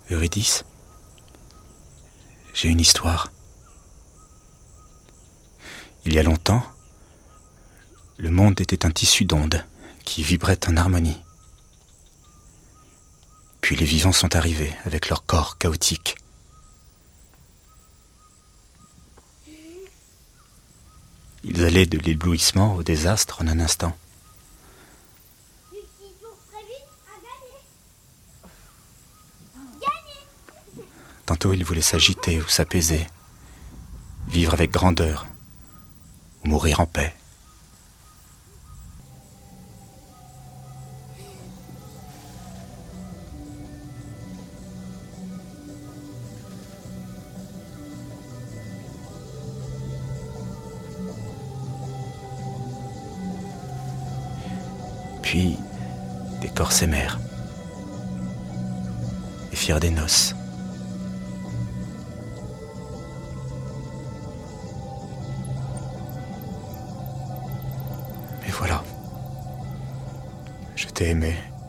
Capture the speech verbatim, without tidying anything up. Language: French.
Eurydice, j'ai une histoire. Il y a longtemps, le monde était un tissu d'ondes qui vibrait en harmonie. Puis les vivants sont arrivés avec leur corps chaotique. Ils allaient de l'éblouissement au désastre en un instant. Tantôt ils voulaient s'agiter ou s'apaiser, vivre avec grandeur ou mourir en paix. Puis des corps s'aimèrent et firent des noces. Mais voilà, je t'ai aimé.